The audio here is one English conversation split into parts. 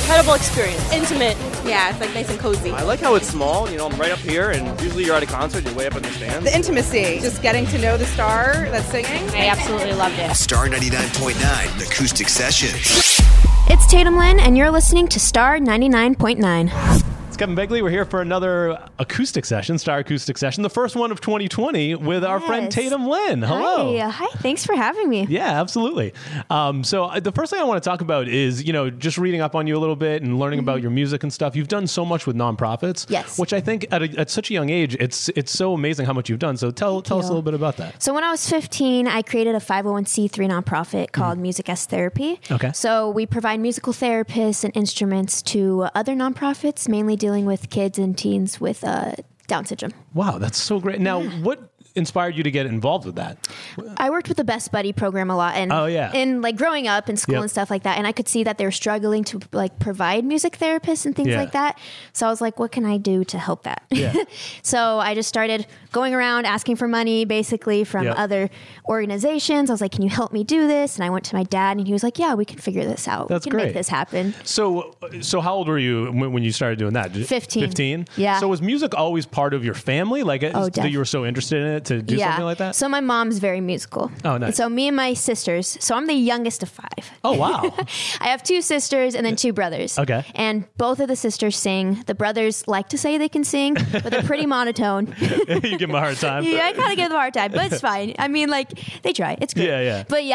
Incredible experience. Intimate. Yeah, it's like nice and cozy. I like how it's small. You know, I'm right up here, and usually you're at a concert, you're way up in the stands. The intimacy, just getting to know the star that's singing. I absolutely loved it. Star 99.9 Acoustic Sessions. It's Tatum Lynn, and you're listening to Star 99.9. It's Kevin Begley. We're here for another acoustic session, Star Acoustic Session, the first one of 2020 with our friend Tatum Lynn. Hello. Hi. Thanks for having me. Yeah, absolutely. So the first thing I want to talk about is, just reading up on you a little bit and learning about your music and stuff. You've done so much with nonprofits. Yes. Which I think at such a young age, it's so amazing how much you've done. So tell us a little bit about that. So when I was 15, I created a 501c3 nonprofit called Music as Therapy. Okay. So we provide musical therapists and instruments to other nonprofits, mainly dealing with kids and teens with Down syndrome. Wow, that's so great. Now, what inspired you to get involved with that? I worked with the Best Buddy program a lot, and and growing up in school and stuff like that, and I could see that they were struggling to provide music therapists and things like that. So I was like, what can I do to help that? Yeah. So I just started going around asking for money, basically from other organizations. I was like, can you help me do this? And I went to my dad, and he was like, yeah, we can figure this out. That's we can great. Make this happen. So how old were you when you started doing that? 15. 15? Yeah. So was music always part of your family? That you were so interested in it to do something like that? So my mom's very musical. Oh, nice. So me and my sisters, so I'm the youngest of 5. Oh, wow. I have 2 sisters and then 2 brothers. Okay. And both of the sisters sing. The brothers like to say they can sing, but they're pretty monotone. You give them a hard time. Yeah, I kind of give them a hard time, but it's fine. I mean, they try. It's good. Yeah. But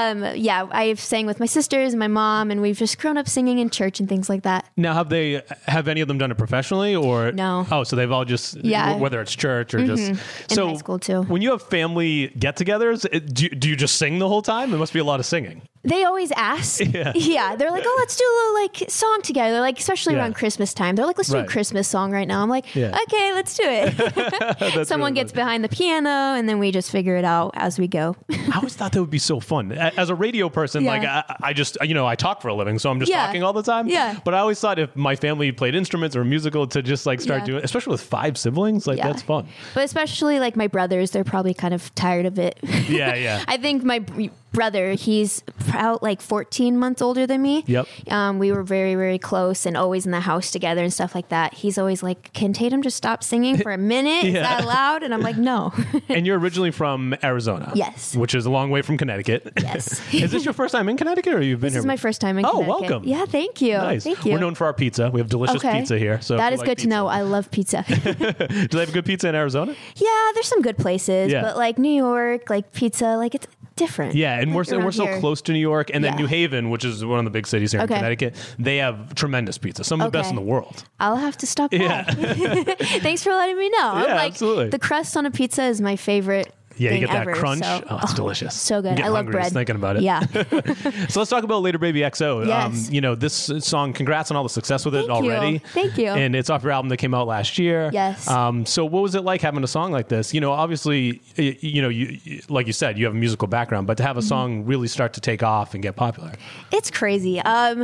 I've sang with my sisters and my mom, and we've just grown up singing in church and things like that. Now, have any of them done it professionally or? No. Oh, so they've all just, whether it's church or just. In high school too. When you have family get-togethers, do you just sing the whole time? There must be a lot of singing. They always ask. Yeah. They're like, oh, let's do a little song together. Especially around Christmas time. They're like, let's do a Christmas song right now. I'm like, okay, let's do it. Someone really gets funny. behind the piano, and then we just figure it out as we go. I always thought that would be so fun. As a radio person, I just, I talk for a living, so I'm just talking all the time. Yeah. But I always thought if my family played instruments or musical to just start doing it, especially with 5 siblings, that's fun. But especially my brothers, they're probably kind of tired of it. Yeah. I think my brother, he's about 14 months older than me. Yep. We were very, very close and always in the house together and stuff like that. He's always like, can Tatum just stop singing for a minute? Is that loud? And I'm like, no. And you're originally from Arizona. Yes. Which is a long way from Connecticut. Yes. Is this your first time in Connecticut, or you've been here? This is my first time in Connecticut. Oh, welcome. Yeah, thank you. Nice. Thank you. We're known for our pizza. We have delicious pizza here. So that is good to know. I love pizza. Do they have good pizza in Arizona? Yeah, there's some good places, but New York, pizza, it's different. Yeah, and we're so close to New York, and then New Haven, which is one of the big cities here in Connecticut. They have tremendous pizza, some of the best in the world. I'll have to stop by. Yeah. Thanks for letting me know. Yeah, absolutely. The crust on a pizza is my favorite. Yeah, you get that ever, crunch. So, it's delicious. So good. I love bread. Just thinking about it. Yeah. So let's talk about Later Baby XO. Yes. This song, congrats on all the success with it already. Thank you. And it's off your album that came out last year. Yes. So what was it like having a song like this? Obviously, you like you said, you have a musical background, but to have a song really start to take off and get popular. It's crazy.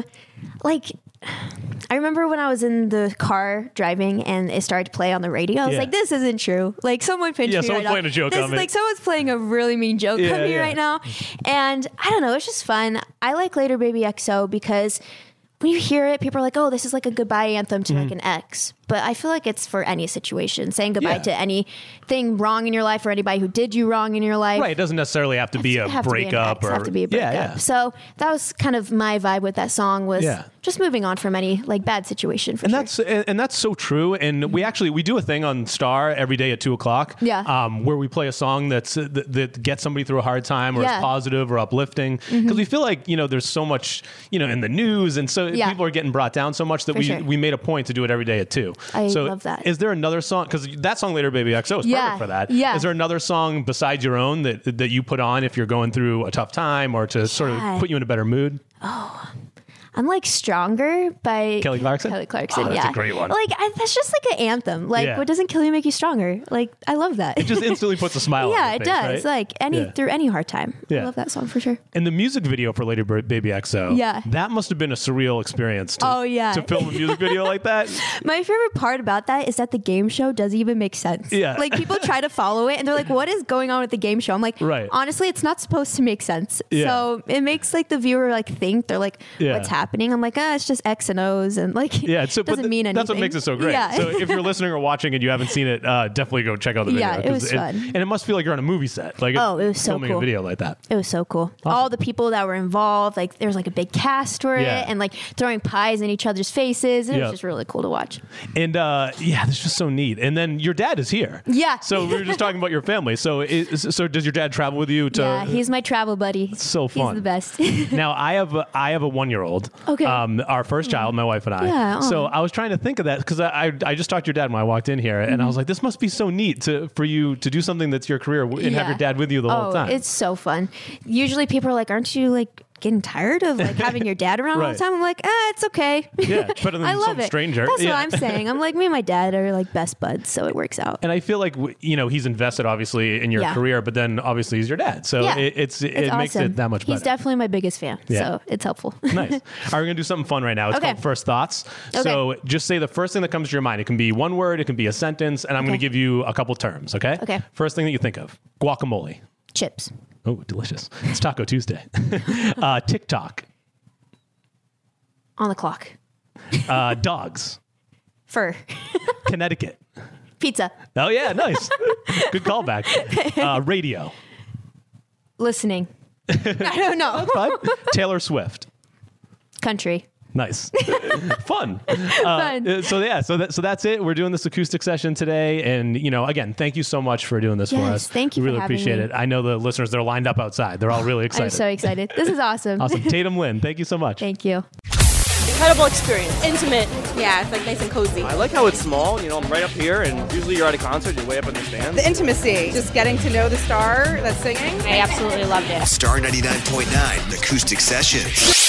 I remember when I was in the car driving and it started to play on the radio. I was like, this isn't true. Someone pinched me someone's right playing now. a joke on me. Someone's playing a really mean joke on me right now. And I don't know, it's just fun. I like Later Baby XO because when you hear it, people are like, oh, this is like a goodbye anthem to an ex. But I feel like it's for any situation, saying goodbye to anything wrong in your life or anybody who did you wrong in your life. Right. It doesn't necessarily have to be a breakup. Have to be a breakup. Yeah. So that was kind of my vibe with that song was just moving on from any bad situation. That's so true. And we do a thing on Star every day at 2:00. Yeah. Where we play a song that gets somebody through a hard time or is positive or uplifting, because we feel like there's so much in the news, and so people are getting brought down so much that we made a point to do it every day at 2. I love that. Is there another song? Because that song Later Baby XO is perfect for that. Yeah. Is there another song besides your own that you put on if you're going through a tough time or to sort of put you in a better mood? Oh, I'm Stronger by Kelly Clarkson. Oh, that's a great one. That's just an anthem. What doesn't kill you make you stronger. I love that. It just instantly puts a smile on your face, does. Right? Through any hard time. I love that song for sure. And the music video for Later Baby XO. Yeah. That must have been a surreal experience to film a music video like that. My favorite part about that is that the game show doesn't even make sense. Yeah. People try to follow it and they're like, what is going on with the game show? I'm like, honestly, it's not supposed to make sense. Yeah. So it makes the viewer think they're like, what's happening? happening. I'm like, it's just X and O's, and like, it doesn't mean anything. That's what makes it so great. Yeah. So if you're listening or watching and you haven't seen it, definitely go check out the video. Yeah, it was fun. And it must feel like you're on a movie set. Like, it was so filming cool. a video like that. It was so cool. Awesome. All the people that were involved, like there was like a big cast for it, and like throwing pies in each other's faces. It was just really cool to watch. And this is so neat. And then your dad is here. Yeah. So we were just talking about your family. So does your dad travel with you? Yeah, he's my travel buddy. It's so fun. He's the best. Now I have a 1-year-old. Okay. Our first child, my wife and I. Yeah. So I was trying to think of that because I just talked to your dad when I walked in here, and I was like, this must be so neat for you to do something that's your career and have your dad with you the whole time. It's so fun. Usually people are like, aren't you like getting tired of like having your dad around all the time? I'm like, it's okay. Yeah, better than I love some stranger. That's what I'm saying. I'm like, me and my dad are like best buds, so it works out. And I feel like he's invested obviously in your career, but then obviously he's your dad, so it awesome. Makes it that much better. He's definitely my biggest fan, so it's helpful. Nice. All right, we're gonna do something fun right now. It's called First Thoughts. Okay. So just say the first thing that comes to your mind. It can be one word, it can be a sentence, and I'm gonna give you a couple terms. Okay. Okay. First thing that you think of: guacamole. Chips. Oh, delicious. It's Taco Tuesday. TikTok. On the clock. Dogs. Fur. Connecticut. Pizza. Oh, yeah. Nice. Good callback. Radio. Listening. I don't know. That's fine. Taylor Swift. Country. Nice. Fun. So that's it. We're doing this acoustic session today. And, again, thank you so much for doing this for us. Thank you. We really appreciate it. I know the listeners, they're lined up outside. They're all really excited. I'm so excited. This is awesome. Awesome. Tatum Lynn, thank you so much. Thank you. Incredible experience. Intimate. Yeah, it's like nice and cozy. I like how it's small. I'm right up here, and usually you're at a concert, you're way up in the stands. The intimacy, just getting to know the star that's singing. I absolutely loved it. Star 99.9 Acoustic Sessions.